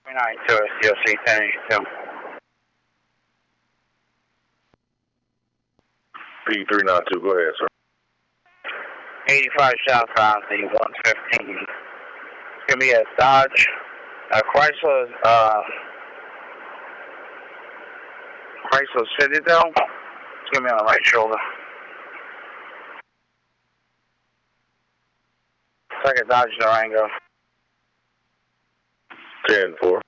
392 CLC 1082. P392, go ahead, sir. 85 South Route, the 115. It's going to be a Dodge, Chrysler Citadel. It's going to be on the right shoulder. It's like a Dodge Durango. 10-4.